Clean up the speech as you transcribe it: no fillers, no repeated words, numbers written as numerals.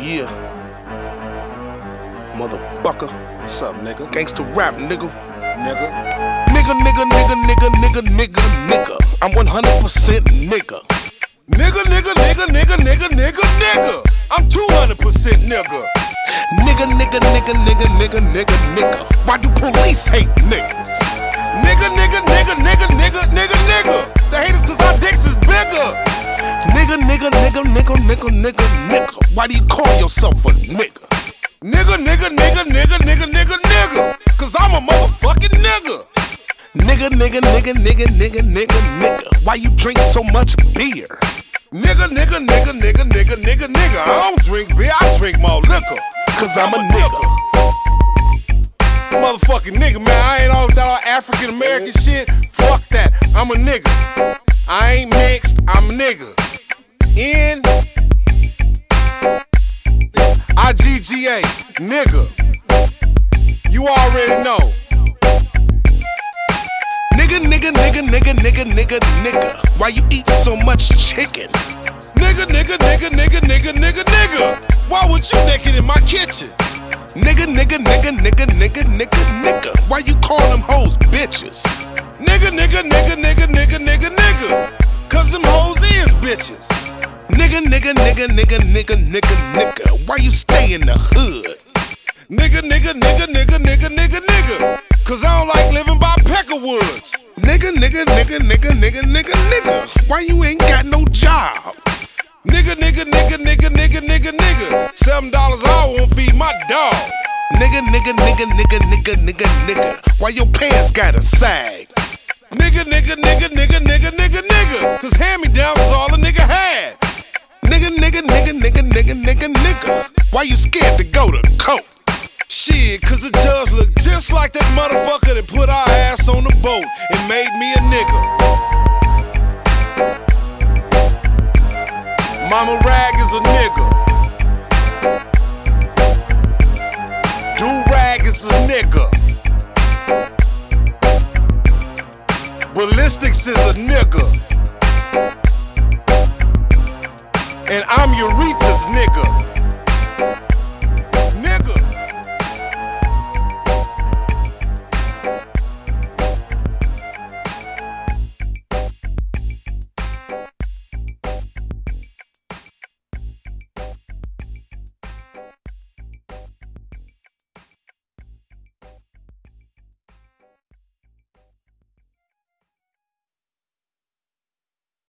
Yeah. Motherfucker. What's up, nigga? Gangsta rap, nigga. Nigga. Nigga, nigga, nigga, nigga, nigga, nigga, nigga. I'm 100% nigga. Nigga, nigga, nigga, nigga, nigga, nigga, nigga. I'm 200% nigga. Nigga, nigga, nigga, nigga, nigga, nigga, nigga. Why do police hate niggas? Nigga, nigga, nigga, nigga, nigga, nigga, nigga. They hate us cause our dicks is bigger. Nigga, nigga, nigga, nigga, nigga, nigga, nigga. Why do you call yourself a nigga? Nigga, nigga, nigga, nigga, nigga, nigga, nigga. Cause I'm a motherfucking nigga. Nigga, nigga, nigga, nigga, nigga, nigga, nigga. Why you drink so much beer? Nigga, nigga, nigga, nigga, nigga, nigga, nigga. I don't drink beer, I drink more liquor. Cause I'm a nigga. Motherfucking nigga, man. I ain't all that African American shit. Fuck that. I'm a nigga. I ain't mixed, I'm a nigga. N-I-G-G-A, nigga. You already know. Nigga, nigga, nigga, nigga, nigga, nigga, nigga. Why you eat so much chicken? Nigga, nigga, nigga, nigga, nigga, nigga, nigga. Why would you naked in my kitchen? Nigga, nigga, nigga, nigga, nigga, nigga, nigga. Why you call them hoes bitches? Nigga, nigga, nigga, nigga, nigga, nigga, nigga. Cause them hoes is bitches. Nigga, nigga, nigga, nigga, nigga, nigga, nigga. Why you stay in the hood? Nigga, nigga, nigga, nigga, nigga, nigga, nigga. Cause I don't like living by Peckerwoods. Nigga, nigga, nigga, nigga, nigga, nigga, nigga. Why you ain't got no job? Nigga, nigga, nigga, nigga, nigga, nigga, nigga. $7 an hour won't feed my dog. Nigga, nigga, nigga, nigga, nigga, nigga, nigga. Why your pants gotta sag? Nigga, nigga, nigga, nigga, nigga, nigga, nigga. Cause hand-me-downs is all a nigga had. Nigga, nigga, nigga, nigga, nigga, nigga, nigga. Why you scared to go to court? Shit, cause the judge looked just like that motherfucker that put our ass on the boat and made me a nigga. Mama Rag is a nigga. Do-Rag is a nigga. Ballistics is a nigga. And I'm Urethra.